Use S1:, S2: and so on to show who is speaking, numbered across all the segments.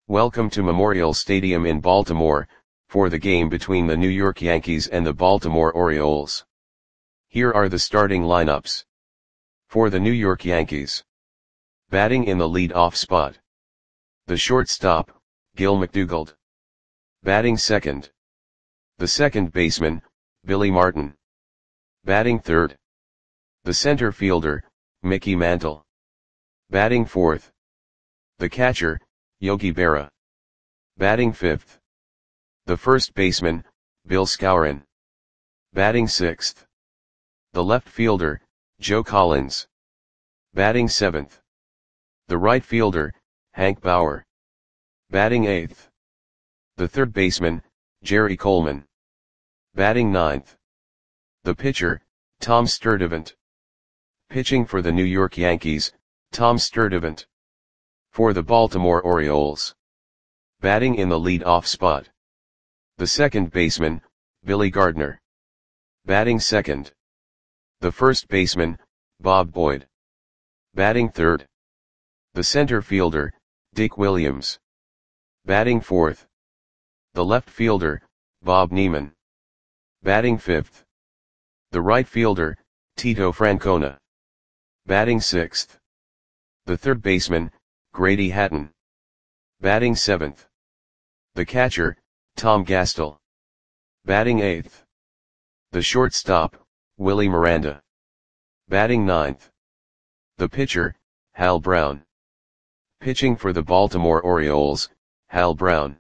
S1: Welcome to Memorial Stadium in Baltimore, for the game between the New York Yankees and the Baltimore Orioles. Here are the starting lineups. For the New York Yankees. Batting in the lead-off spot. The shortstop, Gil McDougald. Batting second. The second baseman, Billy Martin. Batting third. The center fielder, Mickey Mantle. Batting fourth. The catcher, Yogi Berra. Batting fifth. The first baseman, Bill Skowron. Batting sixth. The left fielder, Joe Collins. Batting seventh. The right fielder, Hank Bauer. Batting eighth. The third baseman, Jerry Coleman. Batting ninth. The pitcher, Tom Sturdivant. Pitching for the New York Yankees, Tom Sturdivant. For the Baltimore Orioles. Batting in the lead-off spot. The second baseman, Billy Gardner. Batting second. The first baseman, Bob Boyd. Batting third. The center fielder, Dick Williams. Batting fourth. The left fielder, Bob Neiman. Batting fifth. The right fielder, Tito Francona. Batting sixth. The third baseman, Grady Hatton. Batting seventh. The catcher, Tom Gastel. Batting eighth. The shortstop, Willie Miranda. Batting ninth. The pitcher, Hal Brown. Pitching for the Baltimore Orioles, Hal Brown.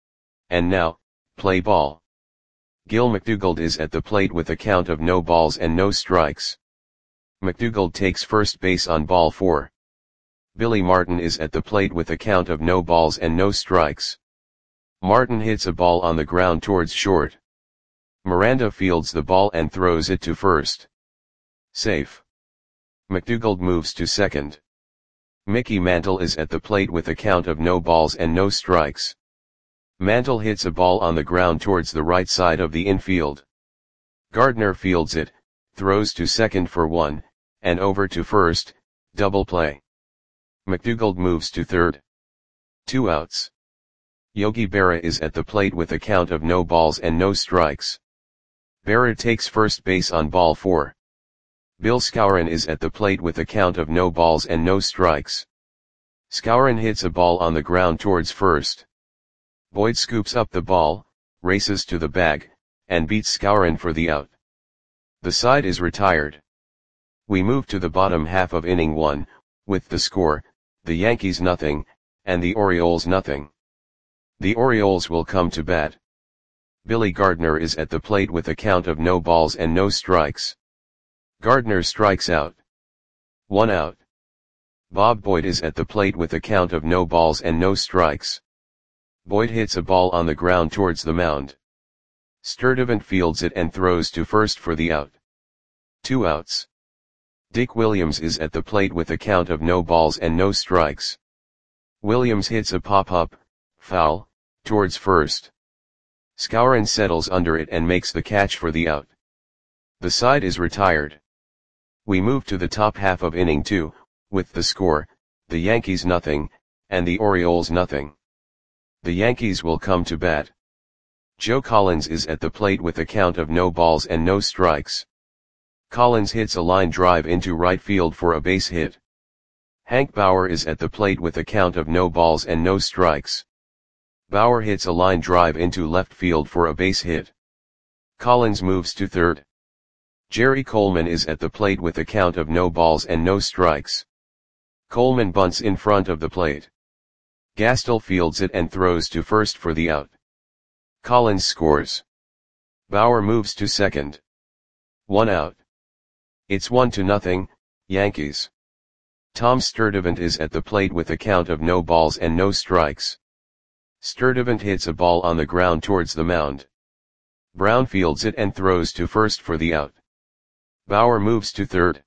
S1: And now, play ball. Gil McDougald is at the plate with a count of no balls and no strikes. McDougald takes first base on ball 4. Billy Martin is at the plate with a count of no balls and no strikes. Martin hits a ball on the ground towards short. Miranda fields the ball and throws it to first. Safe. McDougald moves to second. Mickey Mantle is at the plate with a count of no balls and no strikes. Mantle hits a ball on the ground towards the right side of the infield. Gardner fields it, throws to second for 1, and over to first, double play. McDougald moves to third. 2 outs. Yogi Berra is at the plate with a count of no balls and no strikes. Berra takes first base on ball 4. Bill Skowron is at the plate with a count of no balls and no strikes. Skowron hits a ball on the ground towards first. Boyd scoops up the ball, races to the bag, and beats Skowron for the out. The side is retired. We move to the bottom half of inning 1, with the score, the Yankees nothing, and the Orioles nothing. The Orioles will come to bat. Billy Gardner is at the plate with a count of no balls and no strikes. Gardner strikes out. 1 out. Bob Boyd is at the plate with a count of no balls and no strikes. Boyd hits a ball on the ground towards the mound. Sturdivant fields it and throws to first for the out. 2 outs. Dick Williams is at the plate with a count of no balls and no strikes. Williams hits a pop-up, foul, towards first. Skowron settles under it and makes the catch for the out. The side is retired. We move to the top half of inning 2, with the score, the Yankees nothing, and the Orioles nothing. The Yankees will come to bat. Joe Collins is at the plate with a count of no balls and no strikes. Collins hits a line drive into right field for a base hit. Hank Bauer is at the plate with a count of no balls and no strikes. Bauer hits a line drive into left field for a base hit. Collins moves to third. Jerry Coleman is at the plate with a count of no balls and no strikes. Coleman bunts in front of the plate. Gastel fields it and throws to first for the out. Collins scores. Bauer moves to second. 1 out. It's 1-0, Yankees. Tom Sturdivant is at the plate with a count of no balls and no strikes. Sturdivant hits a ball on the ground towards the mound. Brown fields it and throws to first for the out. Bauer moves to third.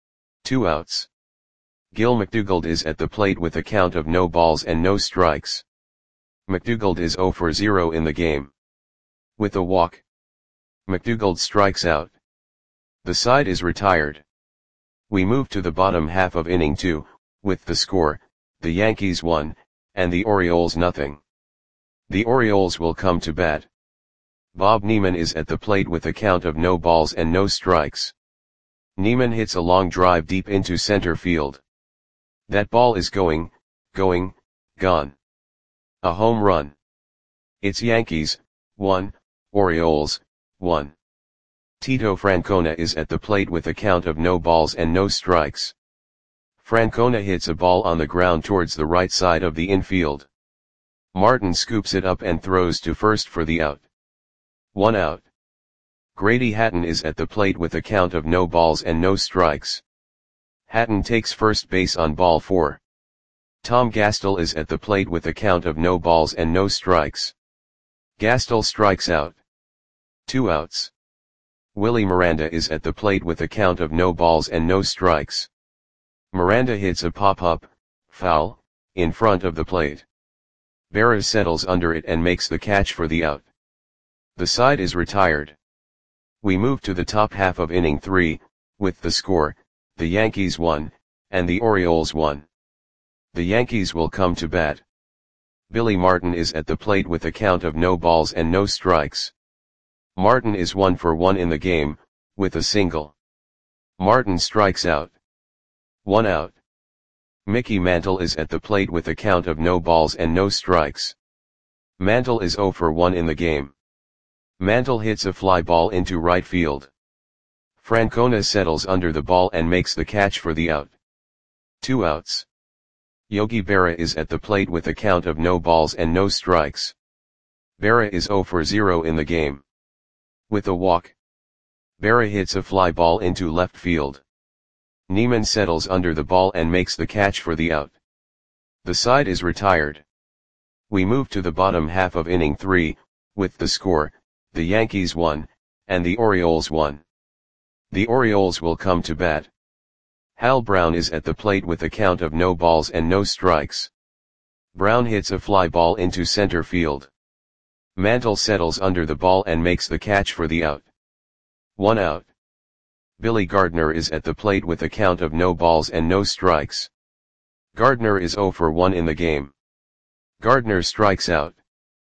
S1: 2 outs. Gil McDougald is at the plate with a count of no balls and no strikes. McDougald is 0 for 0 in the game. With a walk. McDougald strikes out. The side is retired. We move to the bottom half of inning 2, with the score, the Yankees 1, and the Orioles nothing. The Orioles will come to bat. Bob Neiman is at the plate with a count of no balls and no strikes. Neiman hits a long drive deep into center field. That ball is going, gone. A home run. It's Yankees, 1, Orioles, 1. Tito Francona is at the plate with a count of no balls and no strikes. Francona hits a ball on the ground towards the right side of the infield. Martin scoops it up and throws to first for the out. 1 out. Grady Hatton is at the plate with a count of no balls and no strikes. Hatton takes first base on ball 4. Tom Gastel is at the plate with a count of no balls and no strikes. Gastel strikes out. 2 outs. Willie Miranda is at the plate with a count of no balls and no strikes. Miranda hits a pop-up, foul, in front of the plate. Berra settles under it and makes the catch for the out. The side is retired. We move to the top half of inning 3, with the score, the Yankees 1, and the Orioles 1. The Yankees will come to bat. Billy Martin is at the plate with a count of no balls and no strikes. Martin is 1 for 1 in the game, with a single. Martin strikes out. 1 out. Mickey Mantle is at the plate with a count of no balls and no strikes. Mantle is 0 for 1 in the game. Mantle hits a fly ball into right field. Francona settles under the ball and makes the catch for the out. 2 outs. Yogi Berra is at the plate with a count of no balls and no strikes. Berra is 0 for 0 in the game. With a walk. Berra hits a fly ball into left field. Neiman settles under the ball and makes the catch for the out. The side is retired. We move to the bottom half of inning 3, with the score, the Yankees 1, and the Orioles 1. The Orioles will come to bat. Hal Brown is at the plate with a count of no balls and no strikes. Brown hits a fly ball into center field. Mantle settles under the ball and makes the catch for the out. 1 out. Billy Gardner is at the plate with a count of no balls and no strikes. Gardner is 0 for 1 in the game. Gardner strikes out.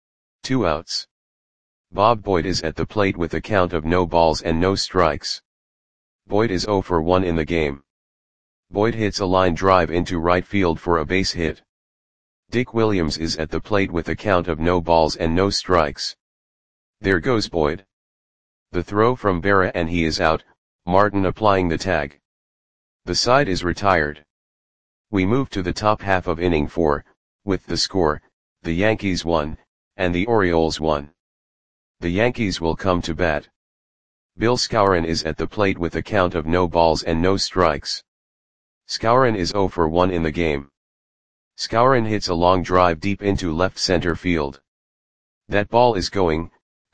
S1: 2 outs. Bob Boyd is at the plate with a count of no balls and no strikes. Boyd is 0 for 1 in the game. Boyd hits a line drive into right field for a base hit. Dick Williams is at the plate with a count of no balls and no strikes. There goes Boyd. The throw from Berra and he is out, Martin applying the tag. The side is retired. We move to the top half of inning 4, with the score, the Yankees 1, and the Orioles 1. The Yankees will come to bat. Bill Skowron is at the plate with a count of no balls and no strikes. Skowron is 0 for 1 in the game. Skowron hits a long drive deep into left center field. That ball is going,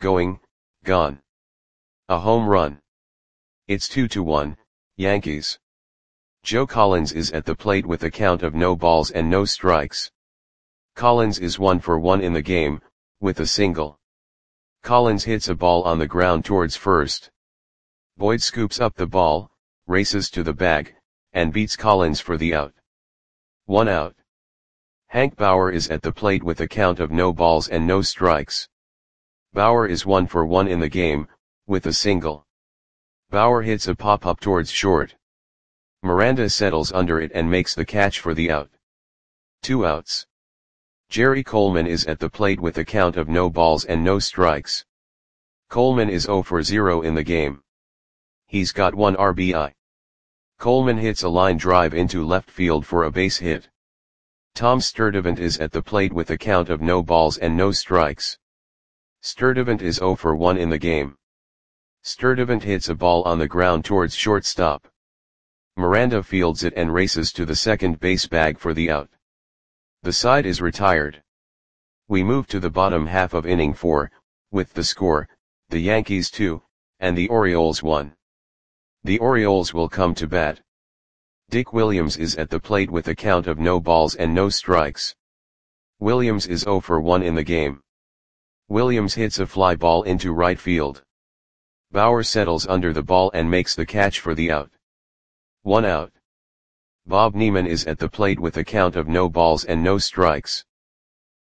S1: gone. A home run. It's 2-1, Yankees. Joe Collins is at the plate with a count of no balls and no strikes. Collins is 1 for 1 in the game, with a single. Collins hits a ball on the ground towards first. Boyd scoops up the ball, races to the bag, and beats Collins for the out. 1 out. Hank Bauer is at the plate with a count of no balls and no strikes. Bauer is 1 for 1 in the game, with a single. Bauer hits a pop-up towards short. Miranda settles under it and makes the catch for the out. 2 outs. Jerry Coleman is at the plate with a count of no balls and no strikes. Coleman is 0 for 0 in the game. He's got 1 RBI. Coleman hits a line drive into left field for a base hit. Tom Sturdivant is at the plate with a count of no balls and no strikes. Sturdivant is 0 for 1 in the game. Sturdivant hits a ball on the ground towards shortstop. Miranda fields it and races to the second base bag for the out. The side is retired. We move to the bottom half of inning 4, with the score, the Yankees 2, and the Orioles 1. The Orioles will come to bat. Dick Williams is at the plate with a count of no balls and no strikes. Williams is 0 for 1 in the game. Williams hits a fly ball into right field. Bauer settles under the ball and makes the catch for the out. 1 out. Bob Neiman is at the plate with a count of no balls and no strikes.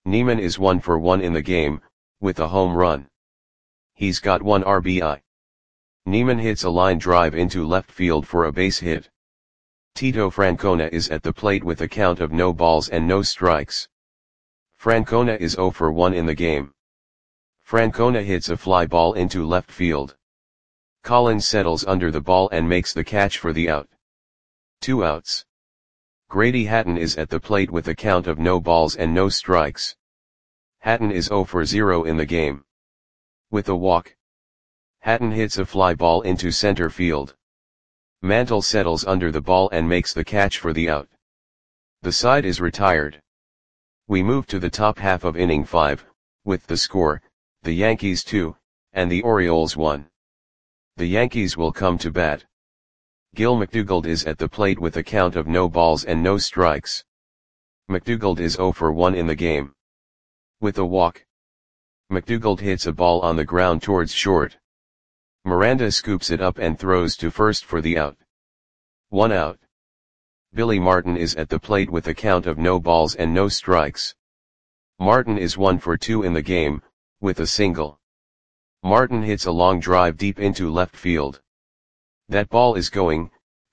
S1: Niemann is 1 for 1 in the game, with a home run. He's got 1 RBI. Niemann hits a line drive into left field for a base hit. Tito Francona is at the plate with a count of no balls and no strikes. Francona is 0 for 1 in the game. Francona hits a fly ball into left field. Collins settles under the ball and makes the catch for the out. 2 outs. Grady Hatton is at the plate with a count of no balls and no strikes. Hatton is 0 for 0 in the game. With a walk, Hatton hits a fly ball into center field. Mantle settles under the ball and makes the catch for the out. The side is retired. We move to the top half of inning 5, with the score, the Yankees 2, and the Orioles 1. The Yankees will come to bat. Gil McDougald is at the plate with a count of no balls and no strikes. McDougald is 0 for 1 in the game. With a walk, McDougald hits a ball on the ground towards short. Miranda scoops it up and throws to first for the out. 1 out. Billy Martin is at the plate with a count of no balls and no strikes. Martin is 1 for 2 in the game, with a single. Martin hits a long drive deep into left field. That ball is gone.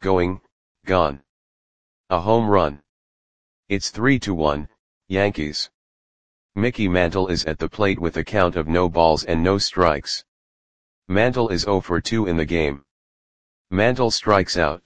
S1: A home run. It's 3-1, Yankees. Mickey Mantle is at the plate with a count of no balls and no strikes. Mantle is 0 for 2 in the game. Mantle strikes out.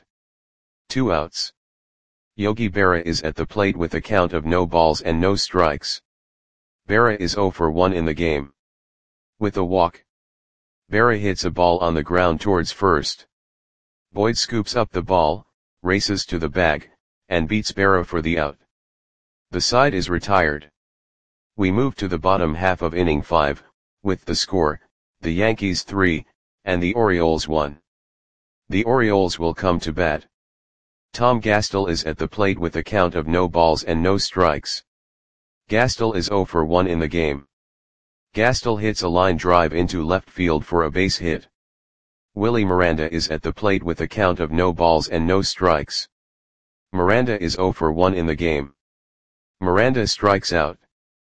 S1: 2 outs. Yogi Berra is at the plate with a count of no balls and no strikes. Berra is 0 for 1 in the game. With a walk, Berra hits a ball on the ground towards first. Boyd scoops up the ball, races to the bag, and beats Berra for the out. The side is retired. We move to the bottom half of inning 5, with the score, the Yankees 3, and the Orioles 1. The Orioles will come to bat. Tom Gastel is at the plate with a count of no balls and no strikes. Gastel is 0 for 1 in the game. Gastel hits a line drive into left field for a base hit. Willie Miranda is at the plate with a count of no balls and no strikes. Miranda is 0 for 1 in the game. Miranda strikes out.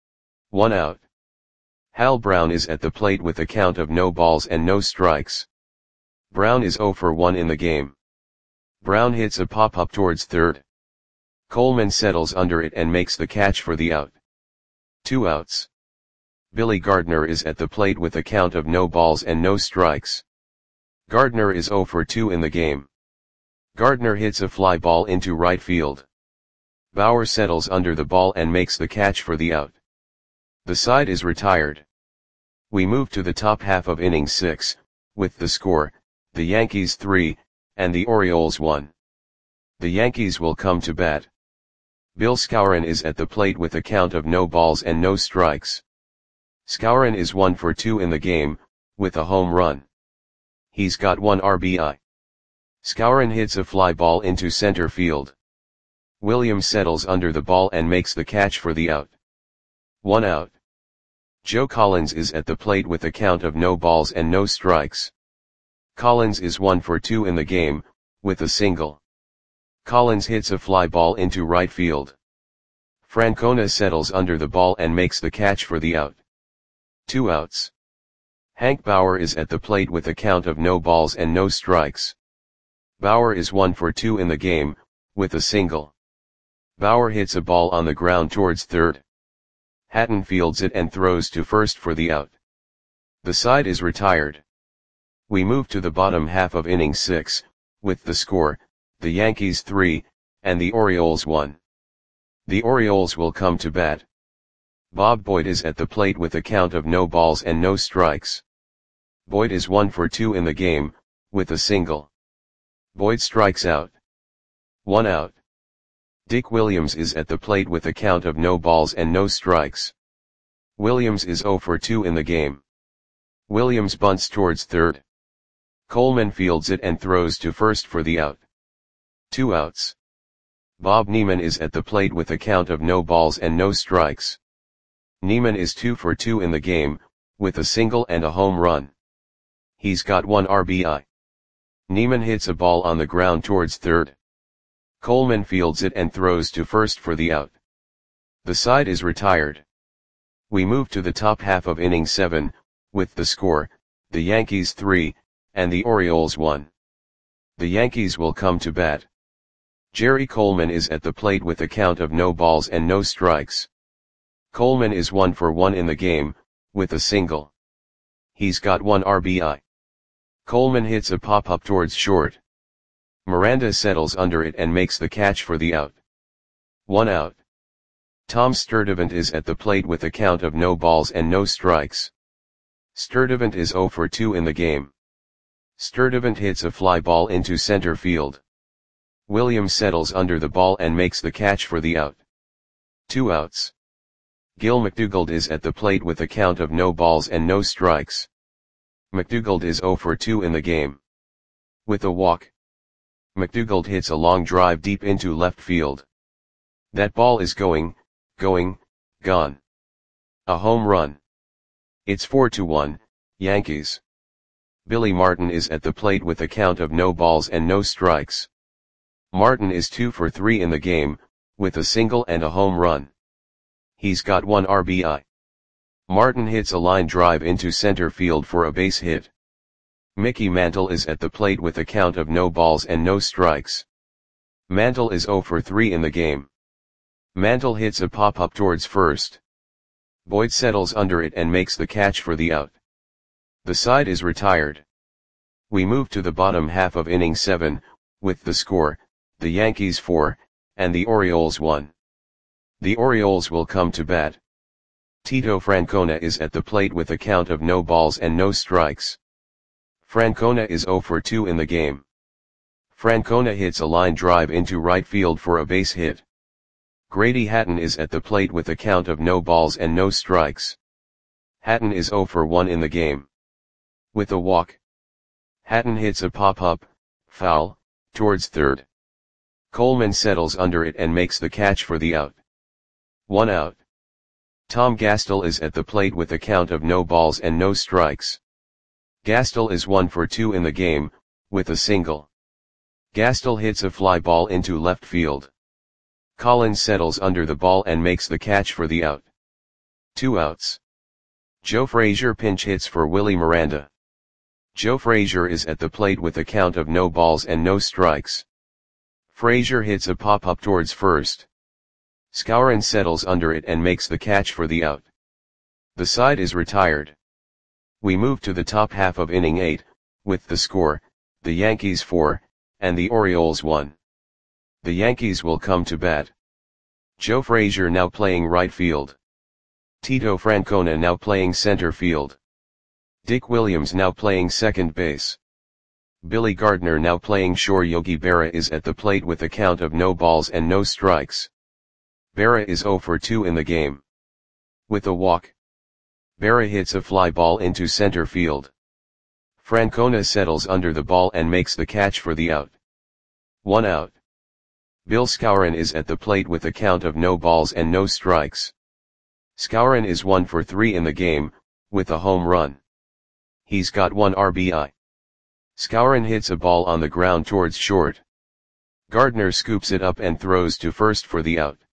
S1: 1 out. Hal Brown is at the plate with a count of no balls and no strikes. Brown is 0 for 1 in the game. Brown hits a pop-up towards third. Coleman settles under it and makes the catch for the out. 2 outs. Billy Gardner is at the plate with a count of no balls and no strikes. Gardner is 0 for 2 in the game. Gardner hits a fly ball into right field. Bauer settles under the ball and makes the catch for the out. The side is retired. We move to the top half of inning 6, with the score, the Yankees 3, and the Orioles 1. The Yankees will come to bat. Bill Skowron is at the plate with a count of no balls and no strikes. Skowron is 1 for 2 in the game, with a home run. He's got 1 RBI. Skowron hits a fly ball into center field. Williams settles under the ball and makes the catch for the out. 1 out. Joe Collins is at the plate with a count of no balls and no strikes. Collins is 1 for 2 in the game, with a single. Collins hits a fly ball into right field. Francona settles under the ball and makes the catch for the out. 2 outs. Hank Bauer is at the plate with a count of no balls and no strikes. Bauer is 1 for 2 in the game, with a single. Bauer hits a ball on the ground towards third. Hatton fields it and throws to first for the out. The side is retired. We move to the bottom half of inning 6, with the score, the Yankees 3, and the Orioles 1. The Orioles will come to bat. Bob Boyd is at the plate with a count of no balls and no strikes. Boyd is 1 for 2 in the game, with a single. Boyd strikes out. 1 out. Dick Williams is at the plate with a count of no balls and no strikes. Williams is 0 for 2 in the game. Williams bunts towards third. Coleman fields it and throws to first for the out. 2 outs. Bob Neiman is at the plate with a count of no balls and no strikes. Neiman is 2 for 2 in the game, with a single and a home run. He's got 1 RBI. Neiman hits a ball on the ground towards third. Coleman fields it and throws to first for the out. The side is retired. We move to the top half of inning 7, with the score, the Yankees 3, and the Orioles 1. The Yankees will come to bat. Jerry Coleman is at the plate with a count of no balls and no strikes. Coleman is 1 for 1 in the game, with a single. He's got 1 RBI. Coleman hits a pop-up towards short. Miranda settles under it and makes the catch for the out. 1 out. Tom Sturdivant is at the plate with a count of no balls and no strikes. Sturdivant is 0 for 2 in the game. Sturdivant hits a fly ball into center field. Williams settles under the ball and makes the catch for the out. 2 outs. Gil McDougald is at the plate with a count of no balls and no strikes. McDougald is 0 for 2 in the game. With a walk, McDougald hits a long drive deep into left field. That ball is gone. A home run. It's 4-1, Yankees. Billy Martin is at the plate with a count of no balls and no strikes. Martin is 2 for 3 in the game, with a single and a home run. He's got 1 RBI. Martin hits a line drive into center field for a base hit. Mickey Mantle is at the plate with a count of no balls and no strikes. Mantle is 0 for 3 in the game. Mantle hits a pop-up towards first. Boyd settles under it and makes the catch for the out. The side is retired. We move to the bottom half of inning 7, with the score, the Yankees 4, and the Orioles 1. The Orioles will come to bat. Tito Francona is at the plate with a count of no balls and no strikes. Francona is 0 for 2 in the game. Francona hits a line drive into right field for a base hit. Grady Hatton is at the plate with a count of no balls and no strikes. Hatton is 0 for 1 in the game. With a walk, Hatton hits a pop-up, foul, towards third. Coleman settles under it and makes the catch for the out. 1 out. Tom Gastel is at the plate with a count of no balls and no strikes. Gastel is 1 for 2 in the game, with a single. Gastel hits a fly ball into left field. Collins settles under the ball and makes the catch for the out. 2 outs. Joe Frazier pinch hits for Willie Miranda. Joe Frazier is at the plate with a count of no balls and no strikes. Frazier hits a pop-up towards first. Skowron settles under it and makes the catch for the out. The side is retired. We move to the top half of inning 8, with the score, the Yankees 4, and the Orioles 1. The Yankees will come to bat. Joe Frazier now playing right field. Tito Francona now playing center field. Dick Williams now playing second base. Billy Gardner now playing short. Yogi Berra is at the plate with a count of no balls and no strikes. Berra is 0 for 2 in the game. With a walk, Berra hits a fly ball into center field. Francona settles under the ball and makes the catch for the out. 1 out. Bill Skowron is at the plate with a count of no balls and no strikes. Skowron is 1 for 3 in the game, with a home run. He's got 1 RBI. Skowron hits a ball on the ground towards short. Gardner scoops it up and throws to first for the out.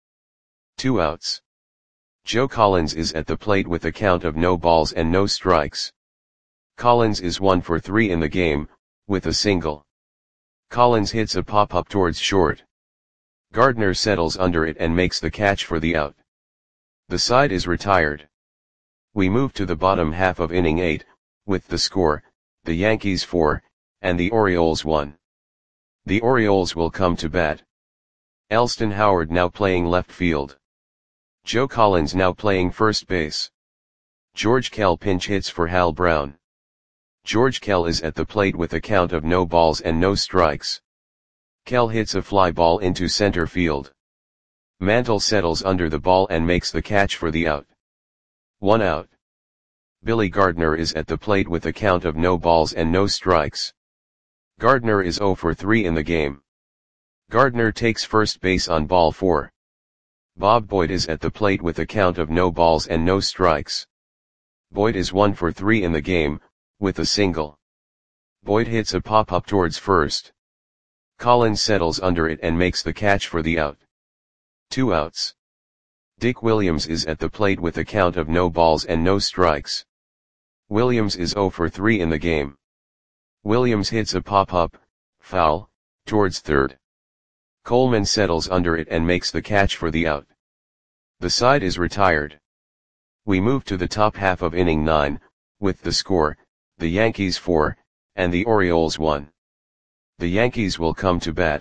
S1: 2 outs. Joe Collins is at the plate with a count of no balls and no strikes. Collins is 1 for 3 in the game, with a single. Collins hits a pop-up towards short. Gardner settles under it and makes the catch for the out. The side is retired. We move to the bottom half of inning 8, with the score, the Yankees 4, and the Orioles 1. The Orioles will come to bat. Elston Howard now playing left field. Joe Collins now playing first base. George Kell pinch hits for Hal Brown. George Kell is at the plate with a count of no balls and no strikes. Kell hits a fly ball into center field. Mantle settles under the ball and makes the catch for the out. 1 out. Billy Gardner is at the plate with a count of no balls and no strikes. Gardner is 0 for 3 in the game. Gardner takes first base on ball 4. Bob Boyd is at the plate with a count of no balls and no strikes. Boyd is 1 for 3 in the game, with a single. Boyd hits a pop-up towards first. Collins settles under it and makes the catch for the out. 2 outs. Dick Williams is at the plate with a count of no balls and no strikes. Williams is 0 for 3 in the game. Williams hits a pop-up, foul, towards third. Coleman settles under it and makes the catch for the out. The side is retired. We move to the top half of inning 9, with the score, the Yankees 4, and the Orioles 1. The Yankees will come to bat.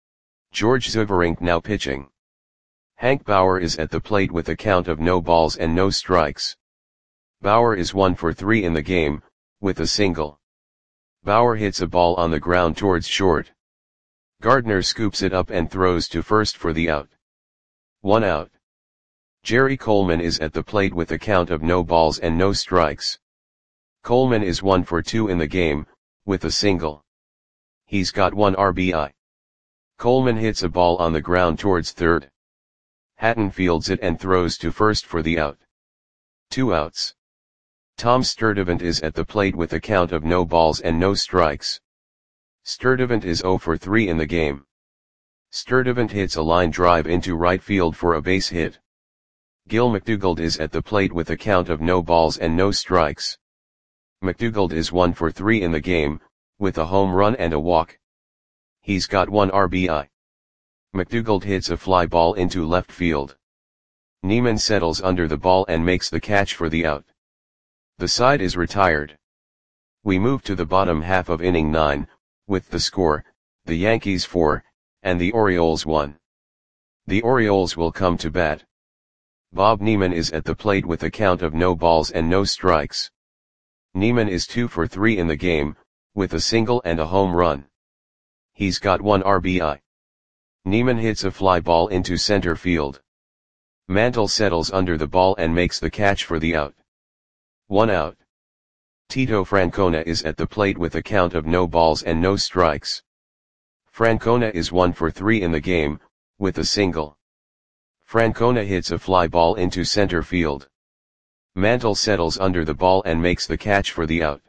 S1: George Zuberink now pitching. Hank Bauer is at the plate with a count of no balls and no strikes. Bauer is 1 for 3 in the game, with a single. Bauer hits a ball on the ground towards short. Gardner scoops it up and throws to first for the out. 1 out. Jerry Coleman is at the plate with a count of no balls and no strikes. Coleman is 1 for 2 in the game, with a single. He's got 1 RBI. Coleman hits a ball on the ground towards third. Hatton fields it and throws to first for the out. 2 outs. Tom Sturdivant is at the plate with a count of no balls and no strikes. Sturdivant is 0 for 3 in the game. Sturdivant hits a line drive into right field for a base hit. Gil McDougald is at the plate with a count of no balls and no strikes. McDougald is 1 for 3 in the game, with a home run and a walk. He's got 1 RBI. McDougald hits a fly ball into left field. Neiman settles under the ball and makes the catch for the out. The side is retired. We move to the bottom half of inning 9, with the score, the Yankees 4, and the Orioles 1. The Orioles will come to bat. Bob Neiman is at the plate with a count of no balls and no strikes. Neiman is 2 for 3 in the game, with a single and a home run. He's got 1 RBI. Neiman hits a fly ball into center field. Mantle settles under the ball and makes the catch for the out. 1 out. Tito Francona is at the plate with a count of no balls and no strikes. Francona is 1 for 3 in the game, with a single. Francona hits a fly ball into center field. Mantle settles under the ball and makes the catch for the out.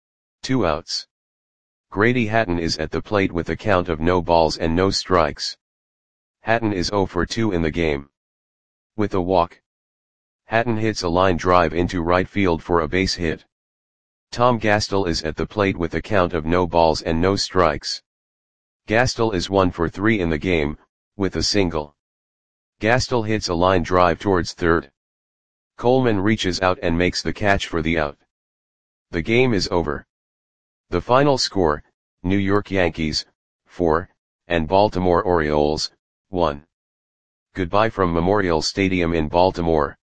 S1: 2 outs. Grady Hatton is at the plate with a count of no balls and no strikes. Hatton is 0 for 2 in the game. With a walk. Hatton hits a line drive into right field for a base hit. Tom Gastel is at the plate with a count of no balls and no strikes. Gastel is 1 for 3 in the game, with a single. Gastel hits a line drive towards third. Coleman reaches out and makes the catch for the out. The game is over. The final score, New York Yankees, 4, and Baltimore Orioles, 1. Goodbye from Memorial Stadium in Baltimore.